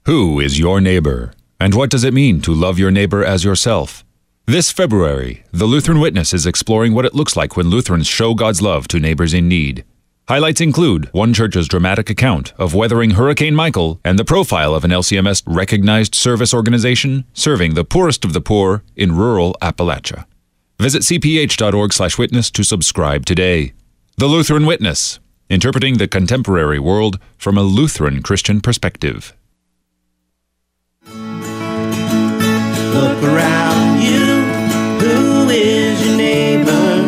Who is your neighbor? And what does it mean to love your neighbor as yourself? This February, the Lutheran Witness is exploring what it looks like when Lutherans show God's love to neighbors in need. Highlights include one church's dramatic account of weathering Hurricane Michael and the profile of an LCMS recognized service organization serving the poorest of the poor in rural Appalachia. Visit cph.org/witness to subscribe today. The Lutheran Witness, interpreting the contemporary world from a Lutheran Christian perspective. Look around you, who is your neighbor?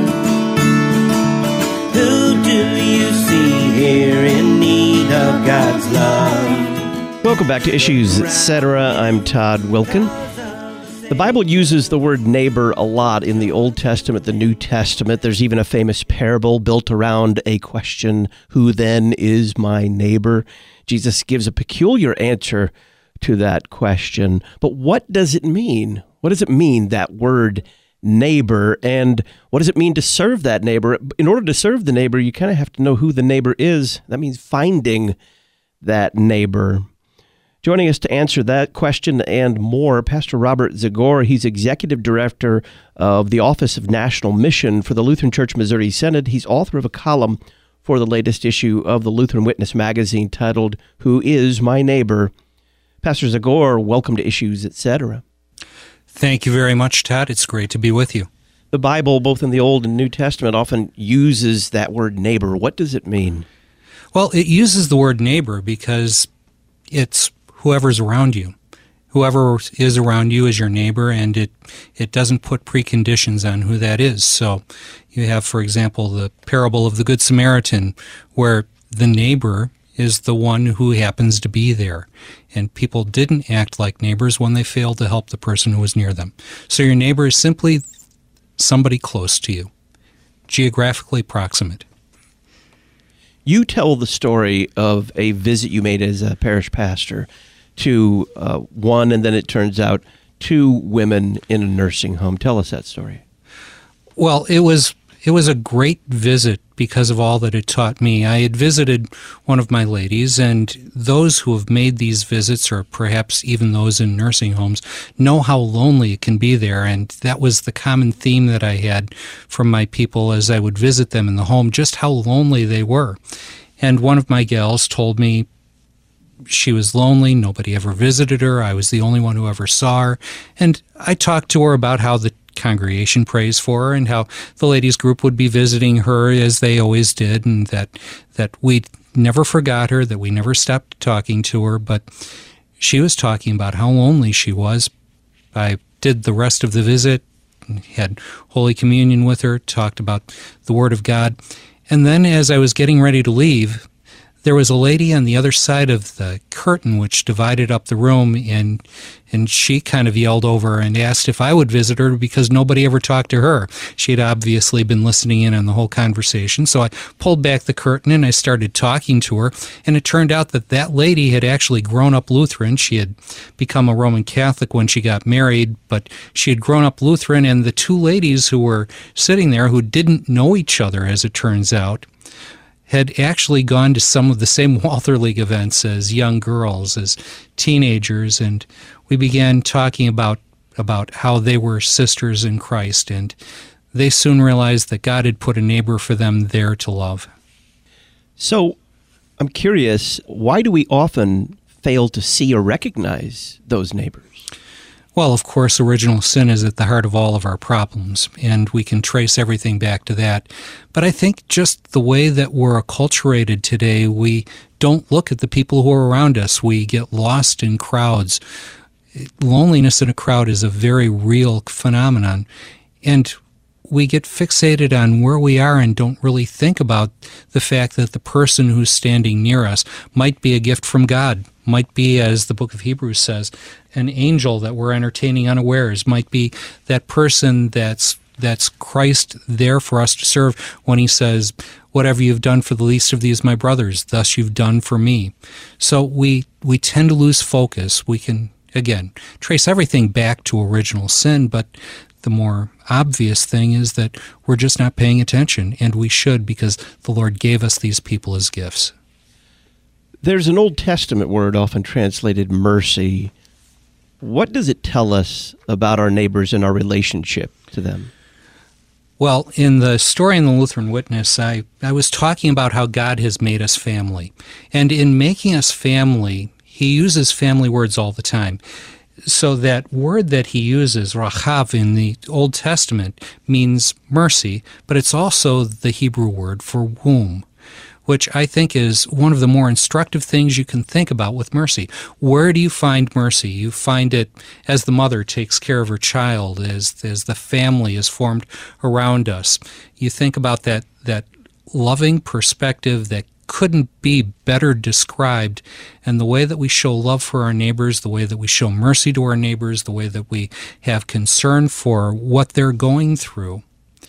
Who do you see here in need of God's love? Welcome back to Issues, Etc. I'm Todd Wilkin. The Bible uses the word neighbor a lot in the Old Testament, the New Testament. There's even a famous parable built around a question, who then is my neighbor? Jesus gives a peculiar answer to that question. But what does it mean? What does it mean, that word neighbor? And what does it mean to serve that neighbor? In order to serve the neighbor, you kind of have to know who the neighbor is. That means finding that neighbor. Joining us to answer that question and more, Pastor Robert Zagor. He's Executive Director of the Office of National Mission for the Lutheran Church Missouri Synod. He's author of a column for the latest issue of the Lutheran Witness magazine titled, Who is My Neighbor? Pastor Zagor, welcome to Issues, Etc. Thank you very much, Todd. It's great to be with you. The Bible, both in the Old and New Testament, often uses that word neighbor. What does it mean? Well, it uses the word neighbor because it's whoever's around you. Whoever is around you is your neighbor, and it doesn't put preconditions on who that is. So you have, for example, the parable of the Good Samaritan, where the neighbor is the one who happens to be there. And people didn't act like neighbors when they failed to help the person who was near them. So your neighbor is simply somebody close to you, geographically proximate. You tell the story of a visit you made as a parish pastor to one, and then it turns out, two women in a nursing home. Tell us that story. Well, it was a great visit because of all that it taught me. I had visited one of my ladies, and those who have made these visits, or perhaps even those in nursing homes, know how lonely it can be there. And that was the common theme that I had from my people as I would visit them in the home, just how lonely they were. And one of my gals told me she was lonely. Nobody ever visited her. I was the only one who ever saw her. And I talked to her about how the congregation prays for her and how the ladies group would be visiting her as they always did, and that we never forgot her, that we never stopped talking to her. But she was talking about how lonely she was. I did the rest of the visit, had Holy Communion with her, talked about the Word of God. And then as I was getting ready to leave, there was a lady on the other side of the curtain which divided up the room, and she kind of yelled over and asked if I would visit her because nobody ever talked to her. She had obviously been listening in on the whole conversation, so I pulled back the curtain and I started talking to her, and it turned out that lady had actually grown up Lutheran. She had become a Roman Catholic when she got married, but she had grown up Lutheran, and the two ladies who were sitting there who didn't know each other, as it turns out, had actually gone to some of the same Walther League events as young girls, as teenagers, and we began talking about how they were sisters in Christ, and they soon realized that God had put a neighbor for them there to love. So I'm curious, why do we often fail to see or recognize those neighbors? Well, of course, original sin is at the heart of all of our problems, and we can trace everything back to that. But I think just the way that we're acculturated today, we don't look at the people who are around us. We get lost in crowds. Loneliness in a crowd is a very real phenomenon, and we get fixated on where we are and don't really think about the fact that the person who's standing near us might be a gift from God, might be, as the book of Hebrews says, an angel that we're entertaining unawares, might be that person that's Christ there for us to serve when he says, whatever you've done for the least of these my brothers, thus you've done for me. So we tend to lose focus. We can, again, trace everything back to original sin, but the more obvious thing is that we're just not paying attention, and we should, because the Lord gave us these people as gifts. There's an Old Testament word often translated mercy. What does it tell us about our neighbors and our relationship to them? Well, in the story in the Lutheran Witness, I was talking about how God has made us family. And in making us family, he uses family words all the time. So that word that he uses, rachav, in the Old Testament means mercy, but it's also the Hebrew word for womb, which I think is one of the more instructive things you can think about with mercy. Where do you find mercy? You find it as the mother takes care of her child, as the family is formed around us. You think about that loving perspective that couldn't be better described, and the way that we show love for our neighbors, the way that we show mercy to our neighbors, the way that we have concern for what they're going through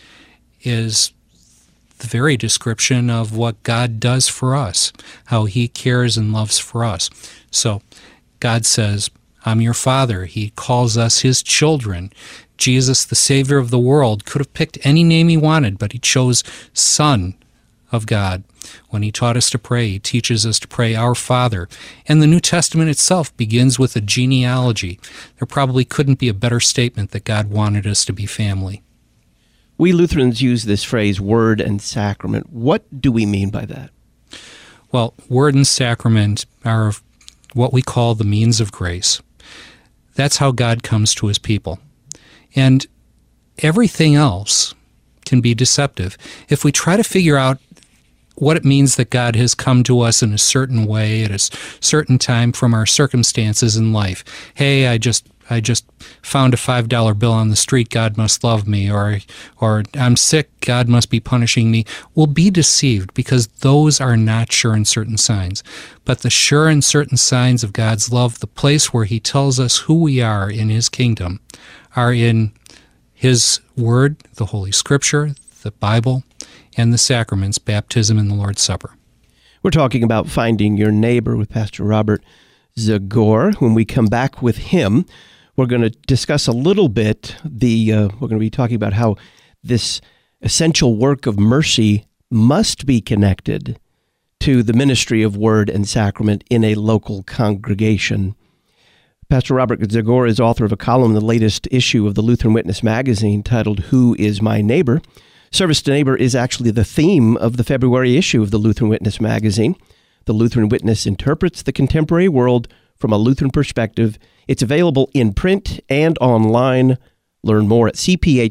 is the very description of what God does for us, how he cares and loves for us. So God says, I'm your Father. He calls us his children. Jesus, the Savior of the world, could have picked any name he wanted, but he chose Son of God. When he taught us to pray, he teaches us to pray, Our Father. And the New Testament itself begins with a genealogy. There probably couldn't be a better statement that God wanted us to be family. We Lutherans use this phrase, word and sacrament. What do we mean by that? Well, word and sacrament are what we call the means of grace. That's how God comes to his people. And everything else can be deceptive. If we try to figure out what it means that God has come to us in a certain way at a certain time from our circumstances in life. Hey, I just found a $5 bill on the street, God must love me, or I'm sick, God must be punishing me. We'll be deceived because those are not sure and certain signs. But the sure and certain signs of God's love, the place where he tells us who we are in his kingdom, are in his word, the Holy Scripture, the Bible, and the sacraments, baptism and the Lord's Supper. We're talking about finding your neighbor with Pastor Robert Zagor. When we come back with him, we're going to discuss a little bit we're going to be talking about how this essential work of mercy must be connected to the ministry of word and sacrament in a local congregation. Pastor Robert Zagor is author of a column in the latest issue of the Lutheran Witness magazine titled Who is My Neighbor? Service to Neighbor is actually the theme of the February issue of the Lutheran Witness magazine. The Lutheran Witness interprets the contemporary world from a Lutheran perspective. It's available in print and online. Learn more at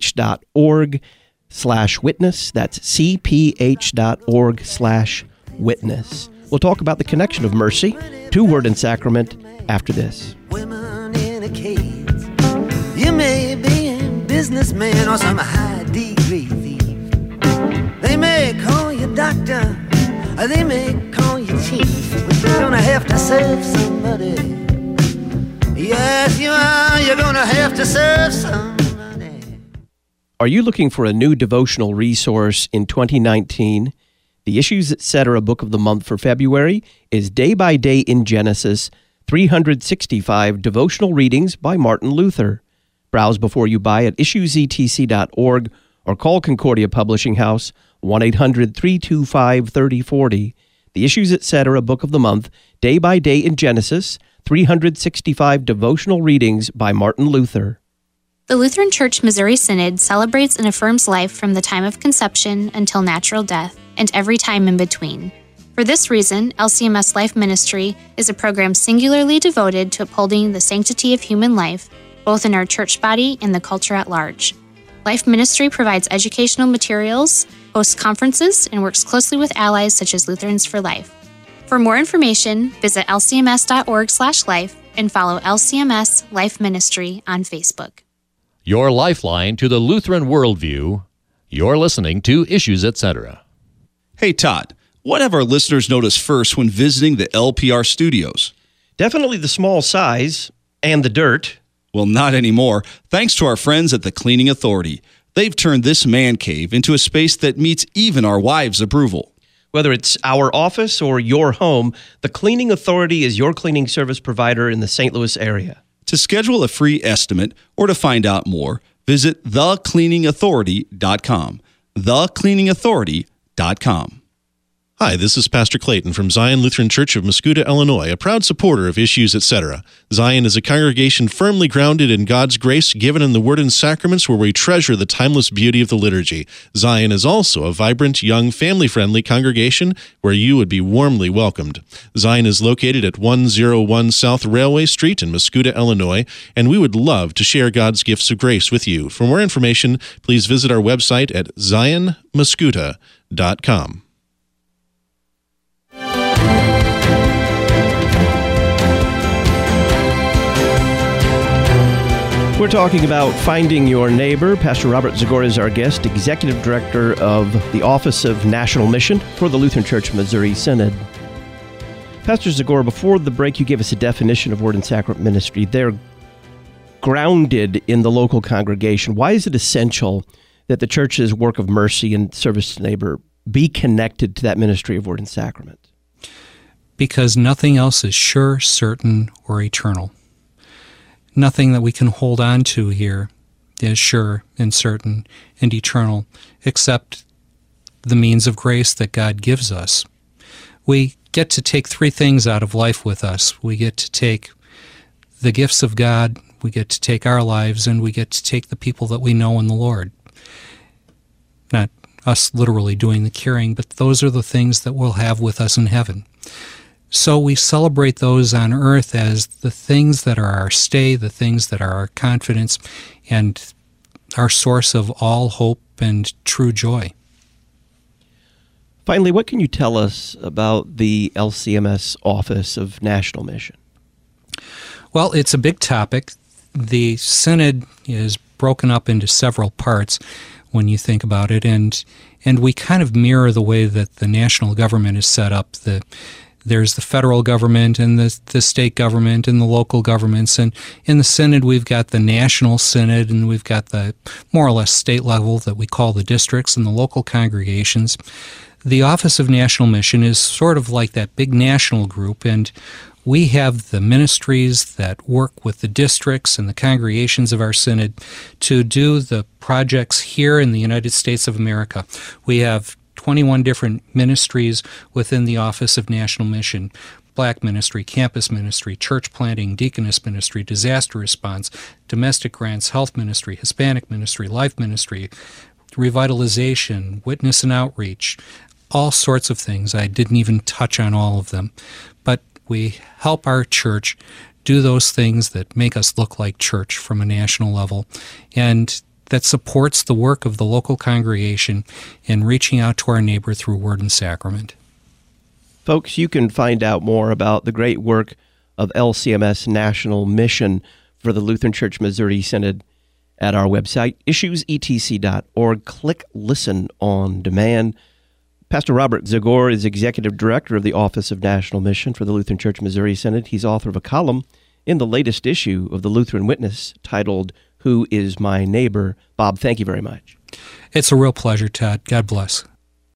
cph.org/witness. That's cph.org/witness. We'll talk about the connection of mercy to word and sacrament after this. Women in a cage. You may be a businessman or some high-degree thief. They may call you doctor, or they may call you chief, but you're gonna have to serve somebody. Yes, you are. You're gonna have to serve somebody. Are you looking for a new devotional resource in 2019? The Issues Etc. Book of the Month for February is Day by Day in Genesis, 365 devotional readings by Martin Luther. Browse before you buy at issuesetc.org or call Concordia Publishing House, 1-800-325-3040. The Issues Etc. Book of the Month, Day by Day in Genesis, 365 devotional readings by Martin Luther. The Lutheran Church Missouri Synod celebrates and affirms life from the time of conception until natural death and every time in between. For this reason, LCMS Life Ministry is a program singularly devoted to upholding the sanctity of human life, both in our church body and the culture at large. Life Ministry provides educational materials, hosts conferences, and works closely with allies such as Lutherans for Life. For more information, visit lcms.org/life and follow LCMS Life Ministry on Facebook. Your lifeline to the Lutheran worldview. You're listening to Issues Etc. Hey, Todd, what have our listeners noticed first when visiting the LPR studios? Definitely the small size and the dirt. Well, not anymore, thanks to our friends at the Cleaning Authority. They've turned this man cave into a space that meets even our wives' approval. Whether it's our office or your home, the Cleaning Authority is your cleaning service provider in the St. Louis area. To schedule a free estimate or to find out more, visit thecleaningauthority.com. thecleaningauthority.com. Hi, this is Pastor Clayton from Zion Lutheran Church of Mascoutah, Illinois, a proud supporter of Issues, Etc. Zion is a congregation firmly grounded in God's grace given in the Word and Sacraments, where we treasure the timeless beauty of the liturgy. Zion is also a vibrant, young, family-friendly congregation where you would be warmly welcomed. Zion is located at 101 South Railway Street in Mascoutah, Illinois, and we would love to share God's gifts of grace with you. For more information, please visit our website at zionmascoutah.com. We're talking about finding your neighbor. Pastor Robert Zagor is our guest, Executive Director of the Office of National Mission for the Lutheran Church Missouri Synod. Pastor Zagor, before the break, you gave us a definition of Word and Sacrament ministry. They're grounded in the local congregation. Why is it essential that the church's work of mercy and service to neighbor be connected to that ministry of Word and Sacrament? Because nothing else is sure, certain, or eternal. Nothing that we can hold on to here is sure and certain and eternal, except the means of grace that God gives us. We get to take three things out of life with us. We get to take the gifts of God, we get to take our lives, and we get to take the people that we know in the Lord. Not us literally doing the carrying, but those are the things that we'll have with us in heaven. So we celebrate those on earth as the things that are our stay, the things that are our confidence, and our source of all hope and true joy. Finally, what can you tell us about the LCMS Office of National Mission? Well, it's a big topic. The Synod is broken up into several parts when you think about it, and we kind of mirror the way that the national government is set up. There's the federal government and the state government and the local governments. And in the Synod, we've got the national synod, and we've got the more or less state level that we call the districts and the local congregations. The Office of National Mission is sort of like that big national group, and we have the ministries that work with the districts and the congregations of our Synod to do the projects here in the United States of America. We have 21 different ministries within the Office of National Mission: Black ministry, campus ministry, church planting, deaconess ministry, disaster response, domestic grants, health ministry, Hispanic ministry, life ministry, revitalization, witness and outreach, all sorts of things. I didn't even touch on all of them. But we help our church do those things that make us look like church from a national level, and that supports the work of the local congregation in reaching out to our neighbor through Word and Sacrament. Folks, you can find out more about the great work of LCMS National Mission for the Lutheran Church Missouri Synod at our website, issuesetc.org. Click Listen on Demand. Pastor Robert Zagor is Executive Director of the Office of National Mission for the Lutheran Church Missouri Synod. He's author of a column in the latest issue of the Lutheran Witness titled, Who is My Neighbor? Bob, thank you very much. It's a real pleasure, Todd. God bless.